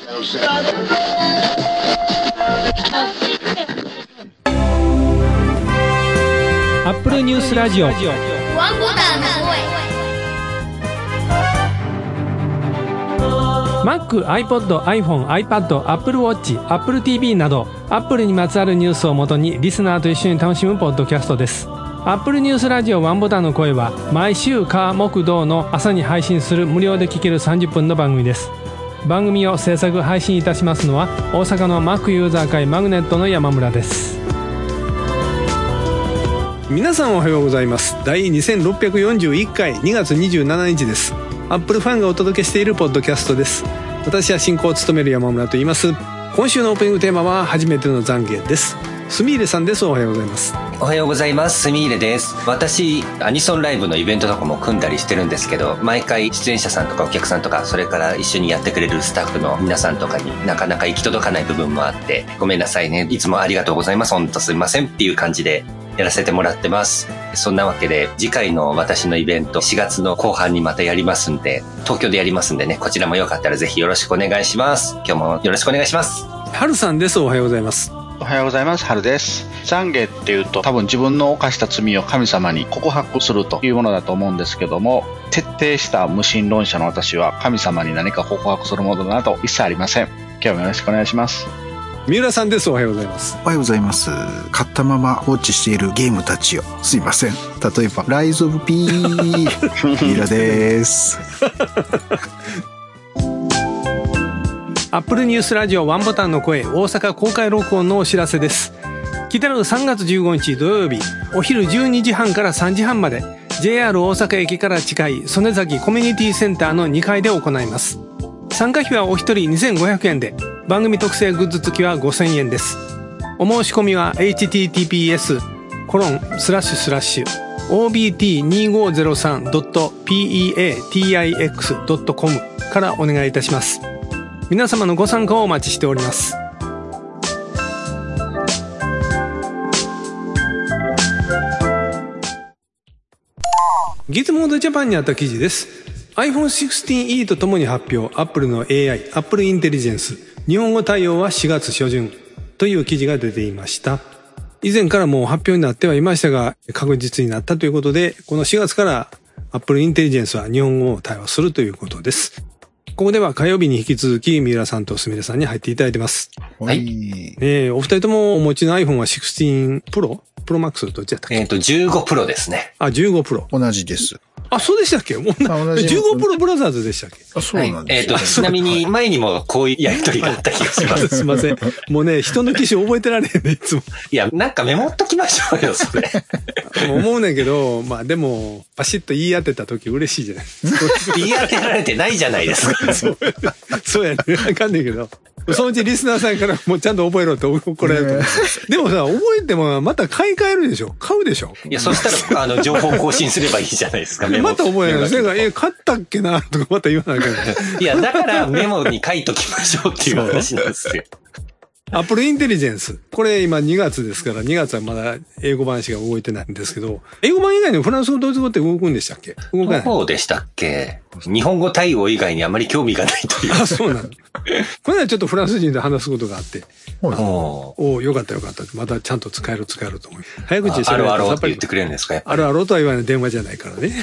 アップルニュースラジオワンボタンの声。Mac、iPod、iPhone、iPad、Apple Watch、Apple TV など Apple にまつわるニュースをもとにリスナーと一緒に楽しむポッドキャストです。Apple ニュースラジオワンボタンの声は毎週火木土の朝に配信する無料で聴ける30分の番組です。番組を制作配信いたしますのは大阪の Mac ユーザー会マグネットの山村です。皆さんおはようございます。第2641回2月27日です。アップルファンがお届けしているポッドキャストです。私は進行を務める山村と言います。今週のオープニングテーマは初めての懺悔です。スミーレさんです。おはようございます。 おはようございます。スミーレです。私アニソンライブのイベントとかも組んだりしてるんですけど、毎回出演者さんとかお客さんとか、それから一緒にやってくれるスタッフの皆さんとかになかなか行き届かない部分もあって、ごめんなさいね、いつもありがとうございます、本当すいませんっていう感じでやらせてもらってます。そんなわけで次回の私のイベント4月の後半にまたやりますんで、東京でやりますんでね、こちらもよかったらぜひよろしくお願いします。今日もよろしくお願いします。 はるさんです。おはようございます。 おはようございます。はるです。懺悔っていうと多分自分の犯した罪を神様に告白するというものだと思うんですけども、徹底した無神論者の私は神様に何か告白するものなど一切ありません。今日もよろしくお願いします。 三浦さんです。おはようございます。 おはようございます。買ったまま放置しているゲームたちを、すいません。例えばライズオブピー三浦ですアップルニュースラジオワンボタンの声、大阪公開録音のお知らせです。来たる3月15日土曜日、お昼12時半から3時半まで JR 大阪駅から近い曽根崎コミュニティセンターの2階で行います。参加費はお一人2500円で、番組特製グッズ付きは5000円です。お申し込みは https://obt2503.peatix.com からお願いいたします。皆様のご参加をお待ちしております。ギズモードジャパンにあった記事です。 iPhone 16E とともに発表、 Apple の AI、 Apple インテリジェンス日本語対応は4月初旬という記事が出ていました。以前からもう発表になってはいましたが、確実になったということで、この4月から Apple インテリジェンスは日本語を対応するということです。ここでは火曜日に引き続き三浦さんとすみれさんに入っていただいてます。 はい。 お二人ともお持ちの iPhone は16 Pro？ Pro Max どっちやったっけ ？15 Pro ですね。 あ、15 Pro。 同じです。 あ、そうでしたっけ？もう15 Pro ブラザーズでしたっけ？ あ、そうなんです、 はい。ちなみに前にもこういうやりとりがあった気がします。 すいません。もうね、人の機種覚えてられへんね、いつも。 いや、なんかメモっときましょうよ、それ。 思うねんけど、まあでも、パシッと言い当てた時嬉しいじゃない。 言い当てられてないじゃないですか。 そうやね。わかんないけど。そのうちリスナーさんからもうちゃんと覚えろって怒られると思う。でもさ、覚えてもまた買い替えるでしょ？買うでしょ？ いや、そしたら、情報更新すればいいじゃないですか、メモ。 また覚えない。それが、買ったっけなとかまた言わないから。 いや、だからメモに書いときましょうっていう話なんですよ。 アップルインテリジェンス。これ今2月ですから、2月はまだ英語版しか動いてないんですけど、英語版以外にフランス語、ドイツ語って動くんでしたっけ？動かない。 そうでしたっけ？日本語対応以外にあまり興味がないという。 あ、そうなの。これはちょっとフランス人で話すことがあって。よかったよかった。またちゃんと使えると思う。早口で喋ると。あろって言ってくれるんですか？ あろとは言わない電話じゃないからね。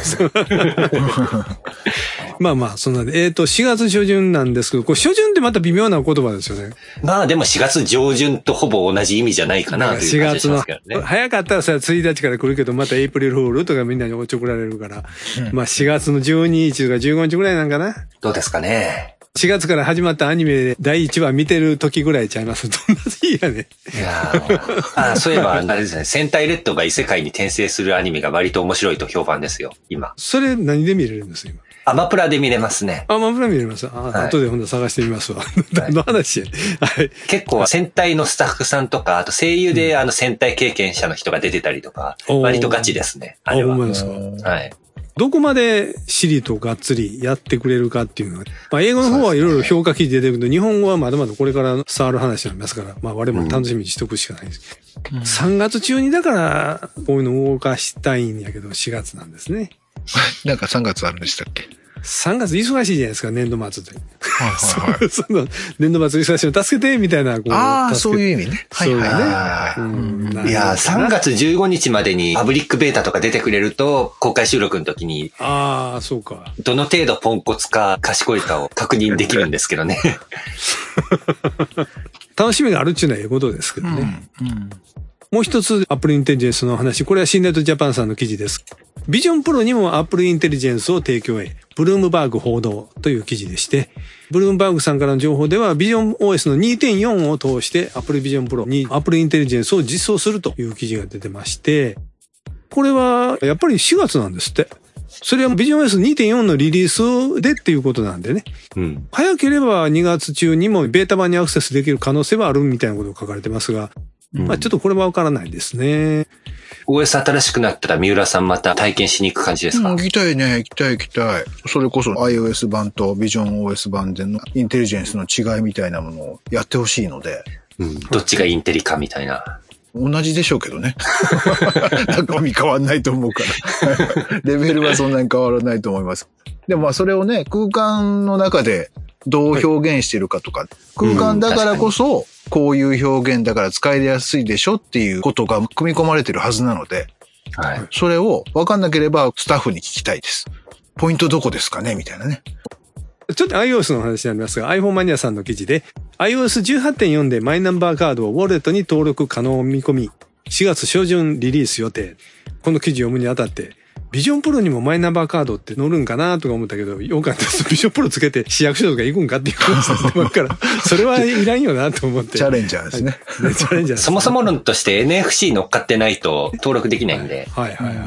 まあまあ、そんなで。4月初旬なんですけど、これ初旬ってまた微妙な言葉ですよね。 まあでも4月上旬とほぼ同じ意味じゃないかなという感じしますけどね。 4月の、早かったらさ、1日から来るけど、またエイプリルフールとかみんなにおちょくられるから、まあ4月の12日とか15日ぐらいなんかな。 どうですかね。 4月から始まったアニメで第1話見てる時ぐらいちゃいます。どんな日やね。 いやそういえば、あれですね、戦隊レッドが異世界に転生するアニメが割と面白いと評判ですよ、今。 それ何で見れるんです今？ アマプラで見れますね。 アマプラ見れます。後でほんと探してみますわ。何の話や。はい。 結構戦隊のスタッフさんとか、あと声優で戦隊経験者の人が出てたりとか、割とガチですね。あれは。 思いますか。 はい。 どこまでシリとがっつりやってくれるかっていうのは、まあ英語の方はいろいろ評価記事出てくるけど、日本語はまだまだこれから伝わる話になりますから、まあ我々楽しみにしておくしかないです。3月中にだからこういうのを動かしたいんやけど、4月なんですね。 なんか3月あるんでしたっけ？ 3月忙しいじゃないですか、年度末で。 はいはいはい。 その年度末忙しいの助けてみたいな。 ああ、そういう意味ね。 はいはいいやー、3月15日までにパブリックベータとか出てくれると、公開収録の時に、 ああ、そうか。 どの程度ポンコツか賢いかを確認できるんですけどね。 楽しみがあるっていうのはええことですけどね。もう一つ、Apple Intelligence の話。これはシンネットジャパンさんの記事です。ビジョンプロにも Apple Intelligence を提供へ、ブルームバーグ報道という記事でして、ブルームバーグさんからの情報では、ビジョン OS の 2.4 を通して Apple Vision Pro に Apple Intelligence を実装するという記事が出てまして、これはやっぱり4月なんですって。それはビジョン OS 2.4 のリリースでっていうことなんでね。早ければ2月中にもベータ版にアクセスできる可能性はあるみたいなことが書かれてますが、まあちょっとこれはわからないですね。 OS 新しくなったら三浦さんまた体験しに行く感じですか？ 行きたいね、行きたい。それこそ iOS 版と Vision OS 版でのインテリジェンスの違いみたいなものをやってほしいので。 どっちがインテリかみたいな。 同じでしょうけどね。中身変わんないと思うから。レベルはそんなに変わらないと思います。でもまあそれをね、空間の中でどう表現してるかとか、空間だからこそ、こういう表現だから使いやすいでしょっていうことが組み込まれてるはずなので、それを分かんなければスタッフに聞きたいです。ポイントどこですかねみたいなね。 ちょっと iOS の話になりますが、iPhone マニアさんの記事で、iOS 18.4 でマイナンバーカードをウォレットに登録可能見込み、4月初旬リリース予定。この記事を読むにあたって、ビジョンプロにもマイナンバーカードって載るんかなとか思ったけど、よかったです。ビジョンプロつけて市役所とか行くんかっていう話になってますから、それはいらんよなと思って。 チャレンジャーですね。 チャレンジャーです。 そもそも論として NFC 乗っかってないと登録できないんで。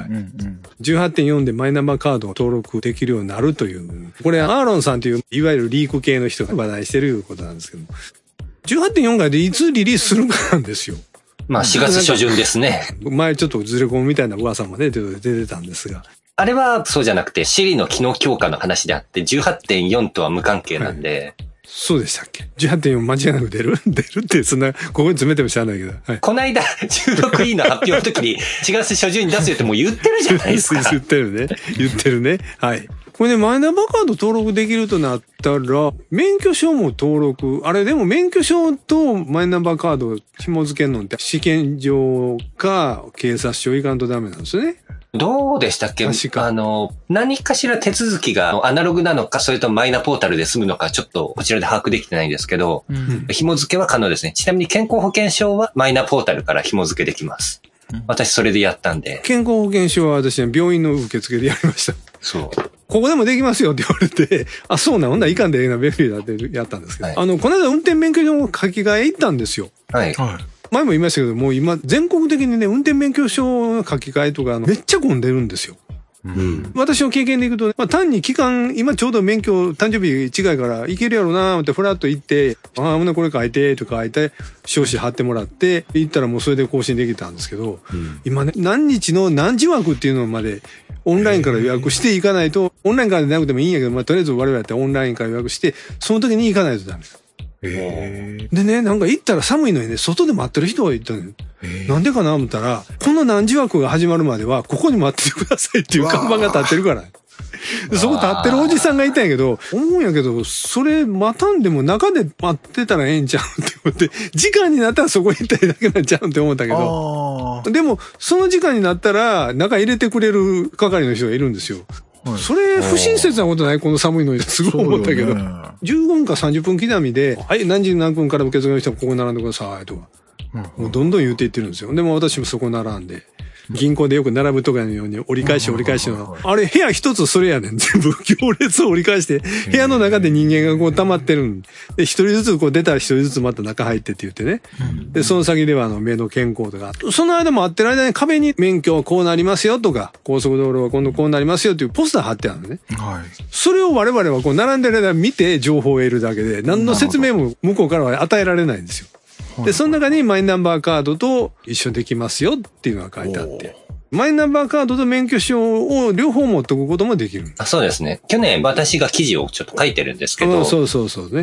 18.4 でマイナンバーカードを登録できるようになるという。これ、アーロンさんという、いわゆるリーク系の人が話題してることなんですけども。18.4 がでいつリリースするかなんですよ。 まあ4月初旬ですね。 前ちょっとずれ込むみたいな噂もね、出てたんですが。 あれはそうじゃなくて Siri の機能強化の話であって 18.4 とは無関係なんで。 そうでしたっけ？ 18.4 間違いなく出るってそんな、ここに詰めても知らないけど。 こないだ 16E の発表の時に4月初旬に出すよってもう言ってるじゃないですか。 言ってるね。はい。これね、マイナンバーカード登録できるとなったら、免許証も登録、あれでも免許証とマイナンバーカード紐付けるのって試験場か警察署行かんとダメなんですよね。 どうでしたっけ？何かしら手続きがアナログなのか、それともマイナポータルで済むのか、ちょっとこちらで把握できてないんですけど、紐付けは可能ですね。ちなみに健康保険証はマイナポータルから紐付けできます。私それでやったんで。 健康保険証は私は病院の受付でやりました。 そう。 ここでもできますよって言われて、あ、そうな、ほんならいかんでええな、便利だってやったんですけど、この間運転免許証の書き換え行ったんですよ。 はい。 前も言いましたけど、もう今、全国的にね、運転免許証の書き換えとか、めっちゃ混んでるんですよ。私の経験でいくと、まあ、単に期間、今ちょうど免許、誕生日違いから行けるやろなーってフラッと行って、ああ、これ書いて、とか書いて、証紙貼ってもらって、行ったらもうそれで更新できたんですけど、今ね、何日の何時枠っていうのまで、オンラインから予約していかないと、オンラインからでなくてもいいんやけど、まあ、とりあえず我々やったらオンラインから予約して、その時に行かないとダメ。でね、なんか行ったら寒いのにね、外で待ってる人がいたのよ。なんでかな思ったら、この何時枠が始まるまでは、ここに待っててくださいっていう看板が立ってるから。そこ立ってるおじさんがいたんやけど、思うんやけど、それ待たんでも中で待ってたらええんちゃうって思って、時間になったらそこに行ったりだけなんちゃうって思ったけど、でも、その時間になったら、中入れてくれる係の人がいるんですよ。それ不親切なことないこの寒いのにすごい思ったけど、15分か30分刻みで、はい、何時何分から受け付けの人はここ並んでくださいとか、もうどんどん言っていってるんですよ。でも私もそこ並んで、銀行でよく並ぶとかのように折り返しの、あれ部屋一つそれやねん。全部行列を折り返して、部屋の中で人間がこう溜まってるんで、一人ずつこう出たら一人ずつまた中入ってって言ってね。で、その先では目の健康とか、その間も会ってる間に壁に免許はこうなりますよとか、高速道路は今度こうなりますよっていうポスター貼ってあるのね。はい。それを我々はこう並んでる間見て情報を得るだけで、何の説明も向こうからは与えられないんですよ。で、その中にマイナンバーカードと一緒にできますよっていうのが書いてあって。マイナンバーカードと免許証を両方持っておくこともできる。 そうですね。去年私が記事をちょっと書いてるんですけど。 そうね。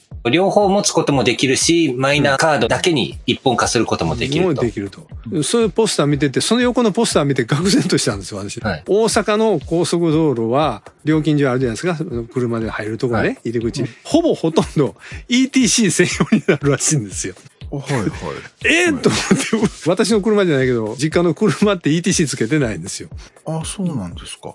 両方持つこともできるし、マイナカードだけに一本化することもできると。 できると。そういうポスター見てて、その横のポスター見て愕然としたんですよ、私。はい、大阪の高速道路は、料金所あるじゃないですか、車で入るところね、はい、入り口。ほとんど ETC 専用になるらしいんですよ。 はいはい。 と思って、私の車じゃないけど、実家の車って ETC つけてないんですよ。 あ、そうなんですか。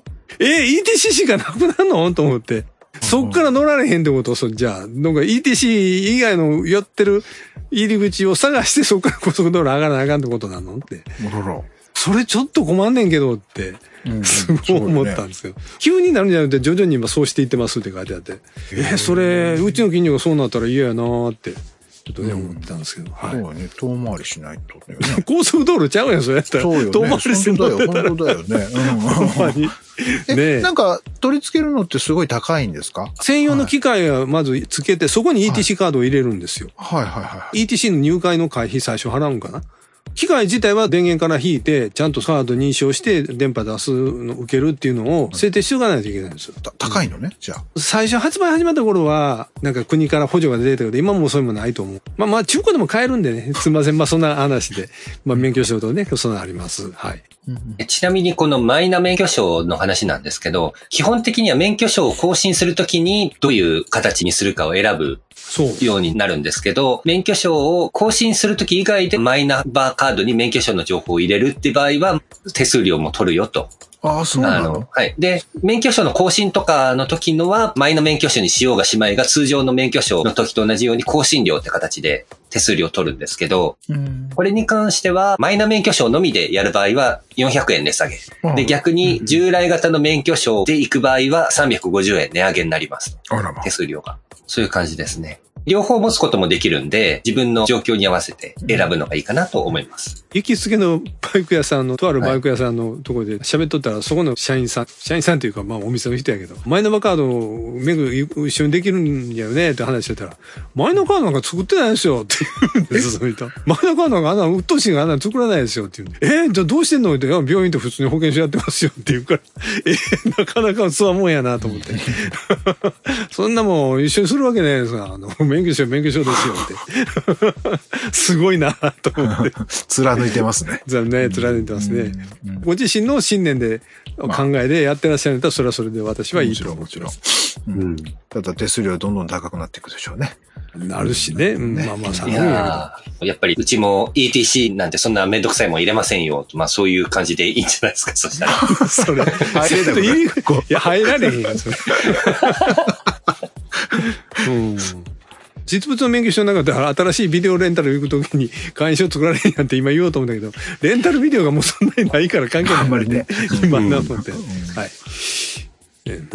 ETC しかなくなるのと思って。そっから乗られへんってことを、じゃあ、なんか ETC 以外の寄ってる入り口を探してそっから高速道路上がらなあかんってことなのって。それちょっと困んねんけどって、すごい思ったんですけど。急になるんじゃなくて徐々に今そうしていってますって書いてあって。それ、うちの近所がそうなったら嫌やなーって。ちょっとね、思ってたんですけど。 そうよね。遠回りしないとね。 高速道路ちゃうやん、それやったら。 そうよね。 遠回りしてんだよ。 本当だよね。ほんまに。ね、なんか、取り付けるのってすごい高いんですか？ 専用の機械をまずつけて、そこに ETC カードを入れるんですよ。 はいはいはい。 ETC の入会の会費最初払うんかな？機械自体は電源から引いて、ちゃんとカード認証して電波出すの受けるっていうのを設定しておかないといけないんですよ。 高いのね、じゃあ。 最初発売始まった頃は、なんか国から補助が出てたけど、今もそういうもないと思う。まあ中古でも買えるんでね、すいません。まあそんな話で、免許証とね、そんなあります。はい。 ちなみにこのマイナ免許証の話なんですけど、基本的には免許証を更新するときにどういう形にするかを選ぶようになるんですけど、免許証を更新するとき以外でマイナンバーカードに免許証の情報を入れるって場合は手数料も取るよと。 ああ、そうなの？ はい。で、免許証の更新とかの時のは、マイナ免許証にしようがしまいが通常の免許証の時と同じように更新料って形で手数料取るんですけど、これに関しては、マイナ免許証のみでやる場合は400円値下げ。で、逆に従来型の免許証で行く場合は350円値上げになります。手数料が。そういう感じですね。両方持つこともできるんで、自分の状況に合わせて選ぶのがいいかなと思います。 行きつけのバイク屋さんの、とあるバイク屋さんのところで喋っとったら、そこの社員さんというか、まあお店の人やけど、マイナンバーカードを一緒にできるんやよねって話してたら、マイナンバーカードなんか作ってないですよって言うんです、その人。マイナンバーカードなんかあんな、うっとうしいがあんな作らないですよって言うんで、じゃあどうしてんのって、病院と普通に保険証やってますよって言うから、なかなかつわもんやなと思って。そんなもん一緒にするわけないですが、免許証ですよって。すごいなと思って。 貫いてますね。 貫いてますね。ご自身の信念で考えでやってらっしゃるんだったら、それはそれで私はいいと思う。 もちろん。ただ手数料どんどん高くなっていくでしょうね。 なるしね。まあまあ、 やっぱりうちも ETC なんてそんなめんどくさいもん入れませんよ。まあそういう感じでいいんじゃないですか、そしたら。 それ。いや、入られへんよ、それ。実物の免許証の中で新しいビデオレンタル行くときに会員証作られへんなんて今言おうと思うんだけど、レンタルビデオがもうそんなにないから関係ない。あんまりね。今なので。はい。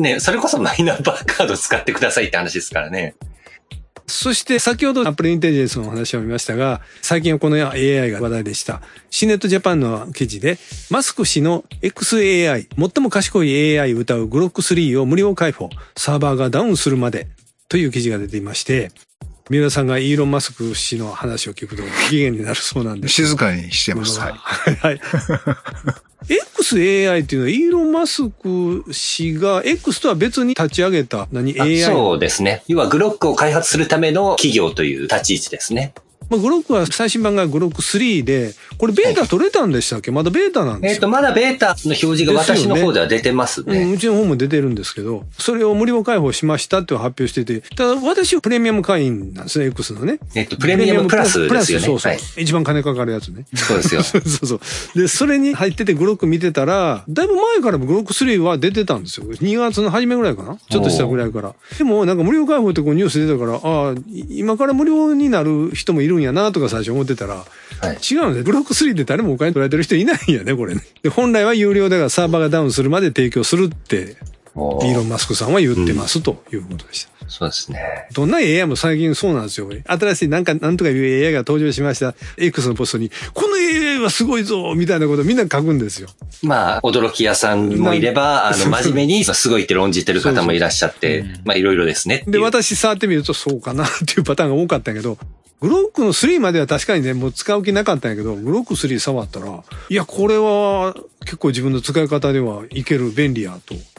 ね、それこそマイナンバーカード使ってくださいって話ですからね。 そして先ほどアップルインテリジェンスのお話を見ましたが、最近はこの AI が話題でした。シネットジャパンの記事で、マスク氏の XAI、最も賢い AI を歌うグロック3を無料開放、サーバーがダウンするまでという記事が出ていまして、三浦さんがイーロン・マスク氏の話を聞くと不機嫌になるそうなんです。 静かにしてます。はい。 はい。XAI っていうのはイーロン・マスク氏が X とは別に立ち上げたAI？ そうですね。要はグロックを開発するための企業という立ち位置ですね。 グロックは最新版がグロック3で、これベータ取れたんでしたっけ？まだベータなんですよ。 まだベータの表示が私の方では出てますね。 うちの方も出てるんですけど、それを無料開放しましたって発表してて、ただ私はプレミアム会員なんですね、X のね。 プレミアムプラスですよね。 そう。一番金かかるやつね。 そうですよ。 そう。で、それに入っててグロック見てたら、だいぶ前からグロック3は出てたんですよ。2月の初めぐらいかな？ちょっとしたぐらいから。でもなんか無料開放ってこうニュース出たから、今から無料になる人もいるんやなとか最初思ってたら、違うんです。ブロック3で誰もお金取られてる人いないんやね、これね。で、本来は有料だからサーバーがダウンするまで提供するって、イーロン・マスクさんは言ってますということでした。 そうですね。 どんな AI も最近そうなんですよ。新しいなんとかいう AI が登場しました。X のポストに、この AI はすごいぞみたいなことをみんな書くんですよ。 まあ、驚き屋さんもいれば、真面目にすごいって論じてる方もいらっしゃって、まあいろいろですね。 で、私触ってみるとそうかなっていうパターンが多かったんやけど、グロックの3までは確かにね、もう使う気なかったんやけど、グロック3触ったら、いや、これは結構自分の使い方ではいける、便利やと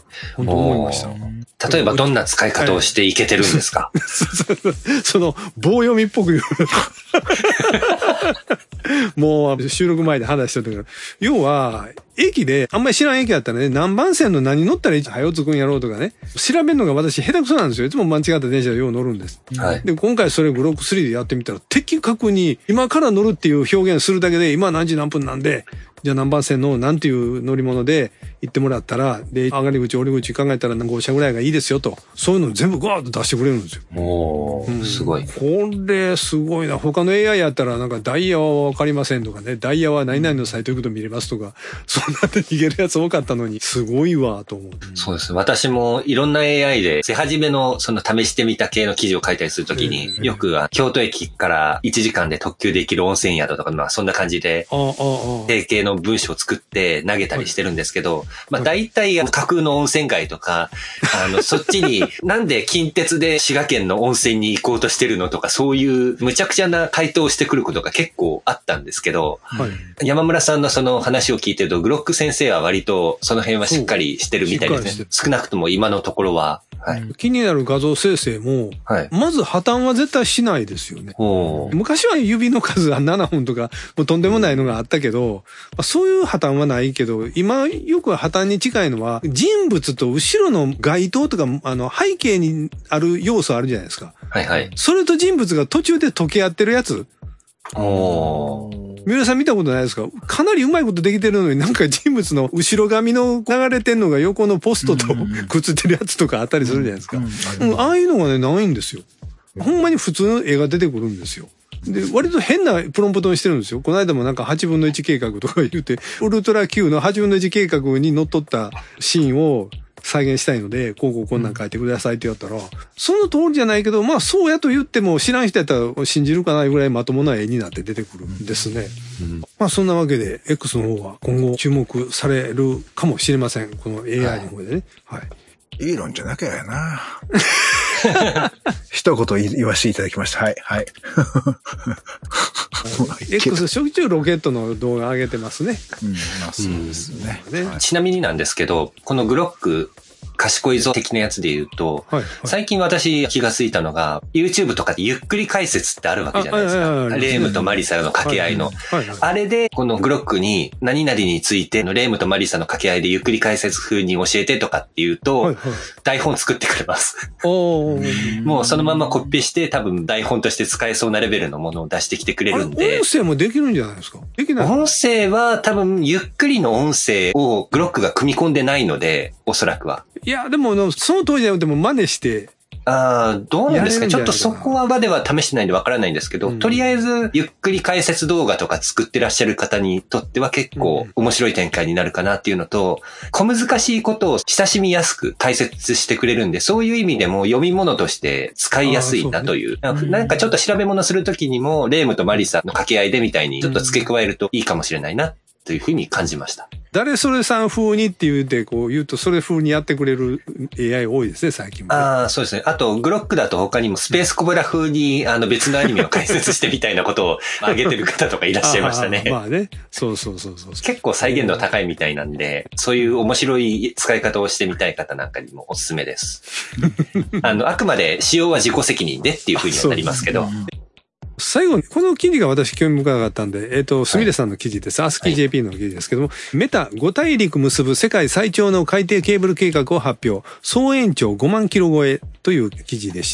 本当思いました。 例えばどんな使い方をしていけてるんですか？ その、棒読みっぽく言う。もう収録前で話してたけど、要は、駅で、あんまり知らん駅だったらね、何番線の何乗ったら早う着くんやろうとかね、調べるのが私下手くそなんですよ。いつも間違った電車でよう乗るんです。 はい。 で、今回それグロック3でやってみたら、的確に今から乗るっていう表現するだけで、今何時何分なんで、じゃあ何番線の何ていう乗り物で行ってもらったら、で、上がり口、降り口考えたら何号車ぐらいがいいですよと。そういうの全部ガーッと出してくれるんですよ。 おー、すごい。 これ、すごいな。他の AI やったら、なんかダイヤはわかりませんとかね、ダイヤは何々のサイト行くと見れますとか、そんなで逃げるやつ多かったのに、すごいわ、と思う。 そうです。私もいろんな AI で、手始めのその試してみた系の記事を書いたりするときに、よく京都駅から1時間で特急で行ける温泉宿とか、まあそんな感じで、定型の文章を作って投げたりしてるんですけど、まあ大体架空の温泉街とか、そっちになんで近鉄で滋賀県の温泉に行こうとしてるのとか、そういう無茶苦茶な回答をしてくることが結構あったんですけど、はい、山村さんのその話を聞いてると、グロック先生は割とその辺はしっかりしてるみたいですね。少なくとも今のところは。はい、 気になる画像生成も、はい、まず破綻は絶対しないですよね。昔は指の数が7本とか、もうとんでもないのがあったけど、そういう破綻はないけど、今よく破綻に近いのは、人物と後ろの街灯とか、背景にある要素あるじゃないですか。 はいはい。 それと人物が途中で溶け合ってるやつ。三浦さん見たことないですか？かなりうまいことできてるのに、なんか人物の後ろ髪の流れてんのが横のポストとくっついてるやつとかあったりするじゃないですか。ああいうのがね、ないんですよ。ほんまに普通の絵が出てくるんですよ。で、割と変なプロンプトにしてるんですよ。この間もなんか8分の1計画とか言って、ウルトラ Q の8分の1計画にのっとったシーンを再現したいので、こんなん書いてくださいって言ったら、その通りじゃないけど、まあそうやと言っても知らん人やったら信じるかないぐらいまともな絵になって出てくるんですね。まあそんなわけで、X の方は今後注目されるかもしれません。この AI の方でね。はい。 イーロンじゃなきゃやな。一言言わせていただきました。はい、はい。 X しょっちゅうロケットの動画上げてますね。 まあそうですね。 ちなみになんですけど、このグロック、賢いぞ的なやつで言うと、最近私気がついたのが、YouTube とかでゆっくり解説ってあるわけじゃないですか。レームとマリサの掛け合いの。あれで、このグロックに何々についてのレームとマリサの掛け合いでゆっくり解説風に教えてとかっていうと、台本作ってくれます。もうそのままコピペして多分台本として使えそうなレベルのものを出してきてくれるんで。 音声もできるんじゃないですか？できない。 音声は多分ゆっくりの音声をグロックが組み込んでないので、おそらくは。 いや、でも、その当時でも真似して。 どうなんですか？ちょっとそこは場では試してないんでわからないんですけど、とりあえずゆっくり解説動画とか作ってらっしゃる方にとっては結構面白い展開になるかなっていうのと、小難しいことを親しみやすく解説してくれるんで、そういう意味でも読み物として使いやすいなという。なんかちょっと調べ物するときにも、レームとマリサの掛け合いでみたいにちょっと付け加えるといいかもしれないなというふうに感じました。 誰それさん風にって言うて、こう言うと、それ風にやってくれる AI 多いですね、最近も、 ね。そうですね。あと、グロックだと他にもスペースコブラ風に、別のアニメを解説してみたいなことを挙げてる方とかいらっしゃいましたね。 まあね。そう。 結構再現度高いみたいなんで、そういう面白い使い方をしてみたい方なんかにもおすすめです。あくまで使用は自己責任でっていう風にはなりますけど。 最後に、この記事が私興味深かったんで、すみれさんの記事です。アスキー JP の記事ですけども、メタ5大陸結ぶ世界最長の海底ケーブル計画を発表。総延長5万キロ超えという記事でして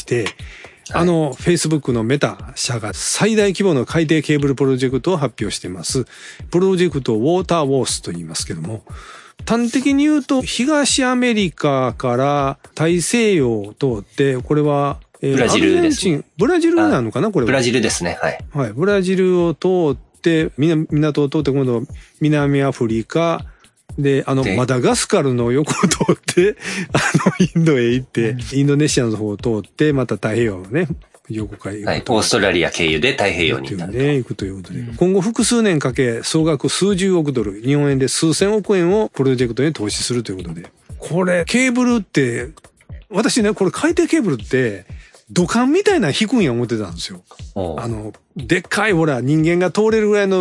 、Facebook のメタ社が最大規模の海底ケーブルプロジェクトを発表しています。プロジェクトをウォーターウォースと言いますけども、端的に言うと、東アメリカから大西洋を通って、これは、 ブラジルです、ね。 ブラジルなのかなこれは。 ブラジルですね。はい。 はい。ブラジルを通って、港を通って、今度、南アフリカ、で、マダガスカルの横を通って、インドへ行って、インドネシアの方を通って、また太平洋のね、横海。 はい。オーストラリア経由で太平洋に行くということで。今後複数年かけ、総額数十億ドル、日本円で数千億円をプロジェクトに投資するということで。これ、ケーブルって、私ね、これ海底ケーブルって、土管みたいな引くんや思ってたんですよ。でっかいほら人間が通れるぐらいの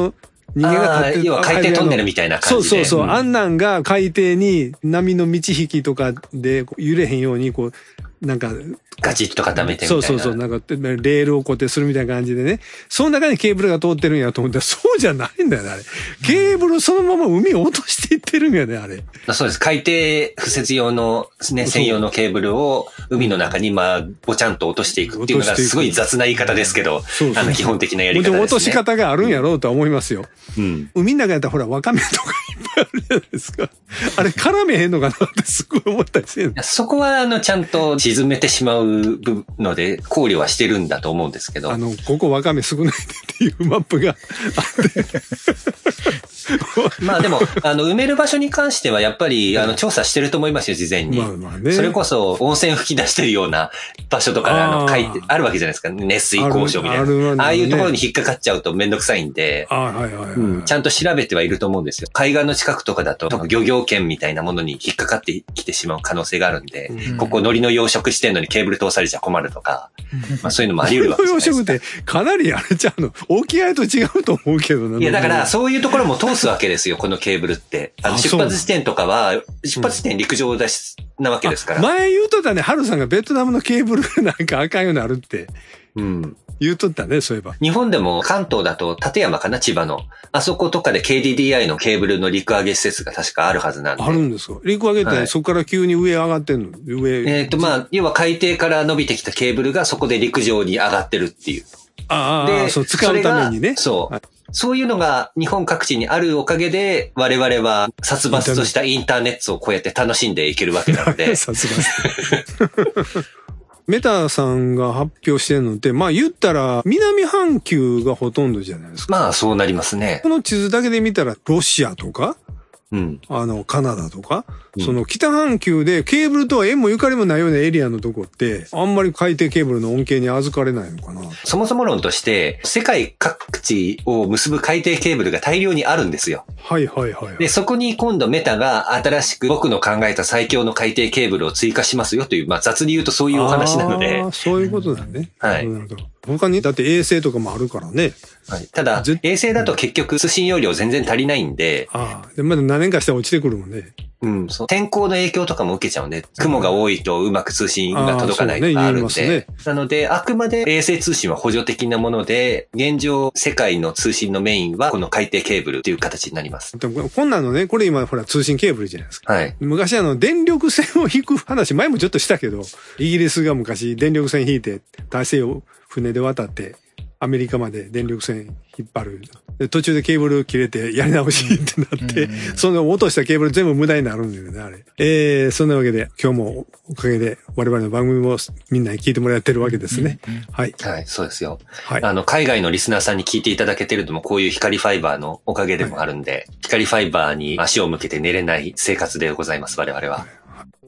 人間が立ってる。 要は海底トンネルみたいな感じで。 そう。あんなんが海底に波の満ち引きとかで揺れへんように、こう、なんか、 ガチッと固めてみたいな。 そう。なんか、レールを固定するみたいな感じでね。その中にケーブルが通ってるんやと思ったら、そうじゃないんだよね、あれ。ケーブルそのまま海を落としていってるんやね、あれ。 そうです。海底敷設用の、ね、専用のケーブルを海の中に、ぼちゃんと落としていくっていうのがすごい雑な言い方ですけど、基本的なやり方ですね。 落とし方があるんやろうとは思いますよ。 うん。 海の中やったらほら、ワカメとかいっぱいあるじゃないですか。あれ絡めへんのかなってすごい思ったりしてる。 そこはちゃんと沈めてしまうので、考慮はしてるんだと思うんですけど。 ここワカメ少ないっていうマップがあって。 まあでも、埋める場所に関してはやっぱり、調査してると思いますよ、事前に。 まあね。 それこそ、温泉吹き出してるような場所とか、書いてあるわけじゃないですか。熱水交渉みたいな。ああいうところに引っかかっちゃうとめんどくさいんで、ちゃんと調べてはいると思うんですよ。海岸の近くとかだと、漁業権みたいなものに引っかかってきてしまう可能性があるんで、ここ海苔の養殖してんのにケーブル通されちゃ困るとか、まあそういうのもあり得るわけじゃないですか。 養殖ってかなりあれちゃうの、沖合と違うと思うけどな。 いやだからそういうところも通すわけですよ、このケーブルって。出発地点とかは、出発地点陸上なわけですから。 前言うとったね、ハルさんがベトナムのケーブルがなんかあかんようになるって。 うん。 言うとったね、そういえば。 日本でも関東だと立山かな、千葉の。あそことかで KDDI のケーブルの陸揚げ施設が確かあるはずなんで。 あるんですか？陸揚げって、そこから急に上上がってんの？上。 要は海底から伸びてきたケーブルがそこで陸上に上がってるっていう。 そう、使うためにね。 そう。そういうのが日本各地にあるおかげで、我々は殺伐としたインターネットをこうやって楽しんでいけるわけなので。 殺伐。メタさんが発表してるのって、まあ言ったら南半球がほとんどじゃないですか。 まあそうなりますね。 この地図だけで見たらロシアとか、 うん、 カナダとか、その北半球でケーブルとは縁もゆかりもないようなエリアのとこって、あんまり海底ケーブルの恩恵に預かれないのかな。 そもそも論として、世界各地を結ぶ海底ケーブルが大量にあるんですよ。 はい。 で、そこに今度メタが新しく僕の考えた最強の海底ケーブルを追加しますよという、まあ雑に言うとそういうお話なので。 そういうことだね。 はい。 他に、だって衛星とかもあるからね。 はい。ただ、衛星だと結局通信容量全然足りないんで。 で、まだ何年かしたら落ちてくるもんね。 うん、そう。天候の影響とかも受けちゃうんで、雲が多いとうまく通信が届かないとかあるんで。なので、あくまで衛星通信は補助的なもので、現状、世界の通信のメインはこの海底ケーブルっていう形になります。 でもこんなのね、これ今ほら通信ケーブルじゃないですか。 はい。 昔電力線を引く話、前もちょっとしたけど、イギリスが昔電力線引いて、大西洋船で渡って、アメリカまで電力線引っ張る。で途中でケーブル切れてやり直しってなって、その落としたケーブル全部無駄になるんだよね、あれ。そんなわけで、今日もおかげで我々の番組もみんなに聞いてもらってるわけですね。はい。 はい、そうですよ。 はい。 海外のリスナーさんに聞いていただけてるのもこういう光ファイバーのおかげでもあるんで、光ファイバーに足を向けて寝れない生活でございます、我々は。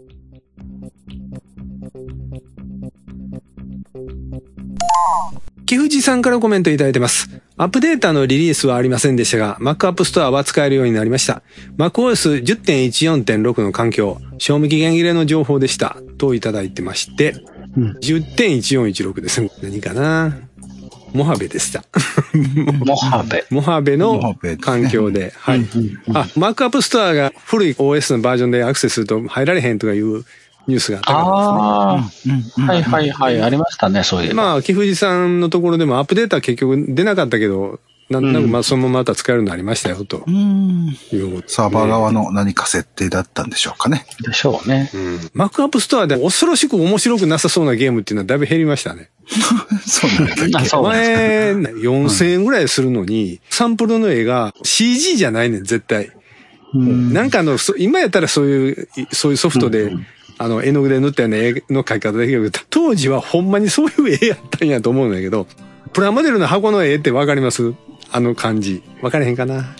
木藤さんからコメントいただいてます。アップデータのリリースはありませんでしたが、Mac App Store は使えるようになりました。MacOS 10.14.6 の環境、賞味期限切れの情報でした。といただいてまして、10.1416 ですね。何かな？モハベでした。 モハベの環境で。はい。Mac App Store が古い OS のバージョンでアクセスすると入られへんとかいうニュースがあったからですね。 ありましたね、そういう。 まあ、木藤さんのところでもアップデータ結局出なかったけど、なんかまあそのまままた使えるようになりましたよ、と。 サーバー側の何か設定だったんでしょうかね。 でしょうね。 Mac App Store で恐ろしく面白くなさそうなゲームっていうのはだいぶ減りましたね。 そうなんだっけ。 前、4000円ぐらいするのに、サンプルの絵が CG じゃないねん、絶対。なんか今やったらそういうソフトで、絵の具で塗ったような絵の描き方できるけど、当時はほんまにそういう絵やったんやと思うんだけど、プラモデルの箱の絵ってわかります？感じ。わかれへんかな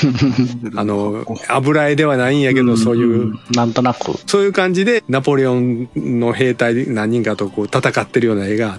油絵ではないんやけど、そういう。 なんとなく。 そういう感じで、ナポレオンの兵隊何人かとこう戦ってるような絵があって、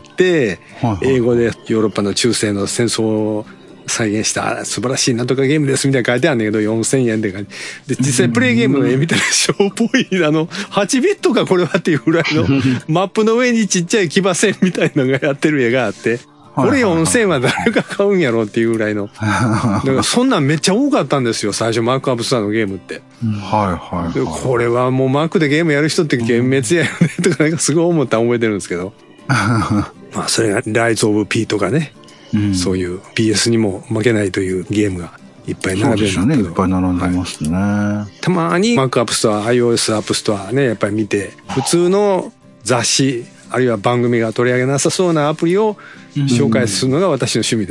英語でヨーロッパの中世の戦争を再現した素晴らしいなんとかゲームですみたいな書いてあるんだけど、4000円で感じ。で、実際プレイゲームの絵見たらしょうっぽい、8ビットかこれはっていうぐらいのマップの上にちっちゃい騎馬戦みたいなのがやってる絵があって、 これ4000は誰が買うんやろっていうぐらいの。だからそんなんめっちゃ多かったんですよ、最初マークアップストアのゲームって。 はいはい。 これはもうマークでゲームやる人って幻滅やよねとかなんかすごい思ったの覚えてるんですけど。まあそれがライズオブ P とかね、そういう PS にも負けないというゲームがいっぱい並べるんですけど。 そうですよね、いっぱい並んでますね。 たまにマークアップストア、iOS アップストアね、やっぱり見て、普通の雑誌、あるいは番組が取り上げなさそうなアプリを紹介するのが私の趣味です。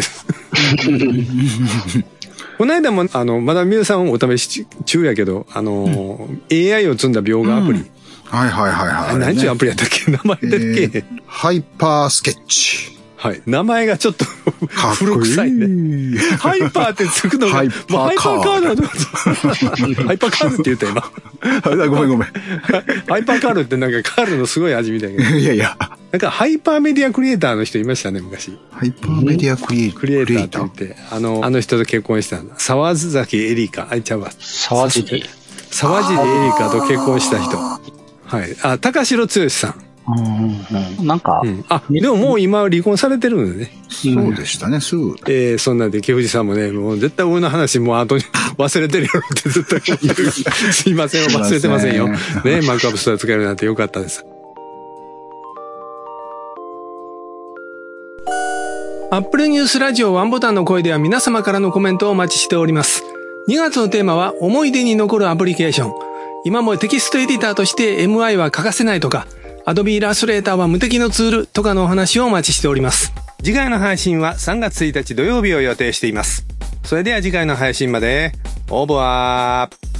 この間も、まだ皆さんお試し中やけど、AI を積んだ描画アプリ。 はいはいはいはい。 何ちゅうアプリやったっけ、名前だっけ、 ハイパースケッチ。 はい。名前がちょっと古臭いね。ハイパーってつくのが、ハイパーカードだと思ってハイパーカードって言った今。 ごめんごめん。 ハイパーカードってなんかカールのすごい味みたいな。 いやいや。 なんかハイパーメディアクリエイターの人いましたね、昔。 ハイパーメディアクリエイターって言って、あの人と結婚したんだ。沢崎エリカ、あいちゃうわ。 沢尻エリカと結婚した人。はい。あ、高城剛さん。 なんか、 でももう今離婚されてるのね。 そうでしたね、すぐ。 そんなんで、木藤さんもね、もう絶対俺の話もう後に忘れてるよって絶対思ってる。すいません、忘れてませんよ。ね、マークアップストア使えるなんてよかったです。アップルニュースラジオワンボタンの声では皆様からのコメントをお待ちしております。2月のテーマは思い出に残るアプリケーション。今もテキストエディターとして MI は欠かせないとか、Adobe イラストレーターは無敵のツールとかのお話をお待ちしております。次回の配信は3月1日土曜日を予定しています。それでは次回の配信まで、オーバー。